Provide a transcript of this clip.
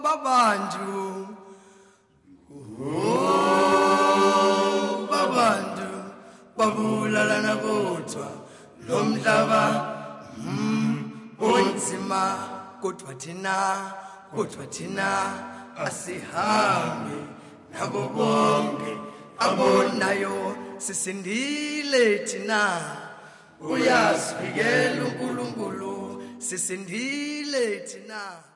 babantu babantu babulalana kodwa lomhlaba onzima kodwa thina asihambe nabo bonke abonayo sisindile thina uyasivikela uNkulunkulu sisindile thina.